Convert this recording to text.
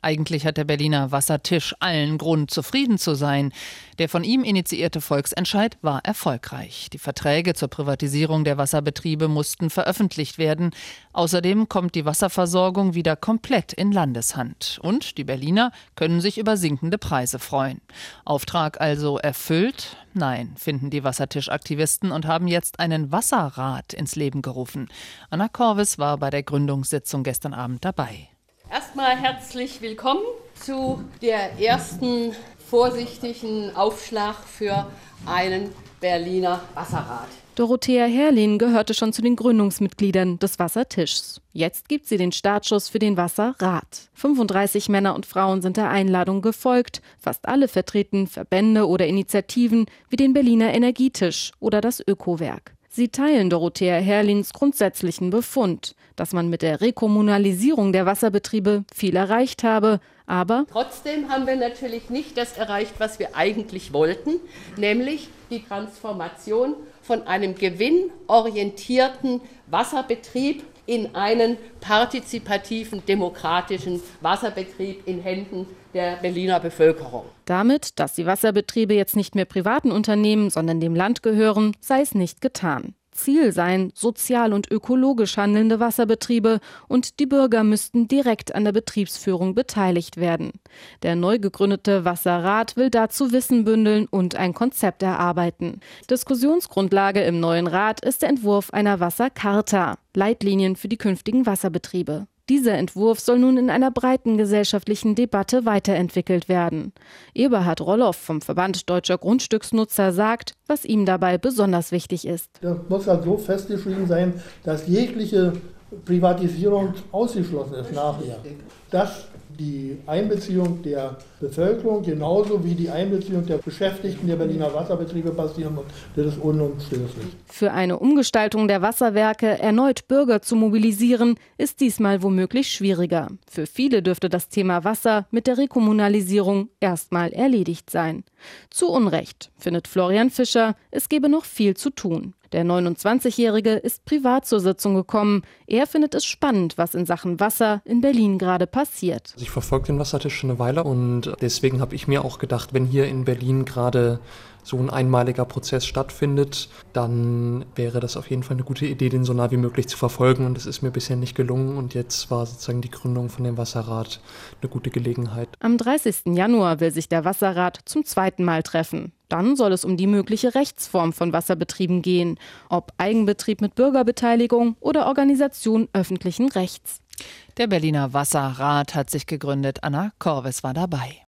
Eigentlich hat der Berliner Wassertisch allen Grund, zufrieden zu sein. Der von ihm initiierte Volksentscheid war erfolgreich. Die Verträge zur Privatisierung der Wasserbetriebe mussten veröffentlicht werden. Außerdem kommt die Wasserversorgung wieder komplett in Landeshand. Und die Berliner können sich über sinkende Preise freuen. Auftrag also erfüllt? Nein, finden die Wassertischaktivisten und haben jetzt einen Wasserrat ins Leben gerufen. Anna Korvis war bei der Gründungssitzung gestern Abend dabei. Erstmal herzlich willkommen zu der ersten vorsichtigen Aufschlag für einen Berliner Wasserrat. Dorothea Herrlin gehörte schon zu den Gründungsmitgliedern des Wassertischs. Jetzt gibt sie den Startschuss für den Wasserrat. 35 Männer und Frauen sind der Einladung gefolgt. Fast alle vertreten Verbände oder Initiativen wie den Berliner Energietisch oder das Ökowerk. Sie teilen Dorothea Herrlins grundsätzlichen Befund, dass man mit der Rekommunalisierung der Wasserbetriebe viel erreicht habe, aber trotzdem haben wir natürlich nicht das erreicht, was wir eigentlich wollten, nämlich die Transformation von einem gewinnorientierten Wasserbetrieb in einen partizipativen, demokratischen Wasserbetrieb in Händen der Berliner Bevölkerung. Damit, dass die Wasserbetriebe jetzt nicht mehr privaten Unternehmen, sondern dem Land gehören, sei es nicht getan. Ziel seien sozial und ökologisch handelnde Wasserbetriebe und die Bürger müssten direkt an der Betriebsführung beteiligt werden. Der neu gegründete Wasserrat will dazu Wissen bündeln und ein Konzept erarbeiten. Diskussionsgrundlage im neuen Rat ist der Entwurf einer Wassercharta, Leitlinien für die künftigen Wasserbetriebe. Dieser Entwurf soll nun in einer breiten gesellschaftlichen Debatte weiterentwickelt werden. Eberhard Rolloff vom Verband Deutscher Grundstücksnutzer sagt, was ihm dabei besonders wichtig ist. Das muss halt so festgeschrieben sein, dass jegliche Privatisierung ausgeschlossen ist nachher. Dass die Einbeziehung der Bevölkerung genauso wie die Einbeziehung der Beschäftigten der Berliner Wasserbetriebe passieren muss. Das ist unumstößlich. Für eine Umgestaltung der Wasserwerke erneut Bürger zu mobilisieren, ist diesmal womöglich schwieriger. Für viele dürfte das Thema Wasser mit der Rekommunalisierung erstmal erledigt sein. Zu Unrecht, findet Florian Fischer, es gebe noch viel zu tun. Der 29-Jährige ist privat zur Sitzung gekommen. Er findet es spannend, was in Sachen Wasser in Berlin gerade passiert. Ich verfolge den Wassertisch schon eine Weile und deswegen habe ich mir auch gedacht, wenn hier in Berlin gerade so ein einmaliger Prozess stattfindet, dann wäre das auf jeden Fall eine gute Idee, den so nah wie möglich zu verfolgen. Und das ist mir bisher nicht gelungen. Und jetzt war sozusagen die Gründung von dem Wasserrat eine gute Gelegenheit. Am 30. Januar will sich der Wasserrat zum zweiten Mal treffen. Dann soll es um die mögliche Rechtsform von Wasserbetrieben gehen. Ob Eigenbetrieb mit Bürgerbeteiligung oder Organisation öffentlichen Rechts. Der Berliner Wasserrat hat sich gegründet. Anna Korvis war dabei.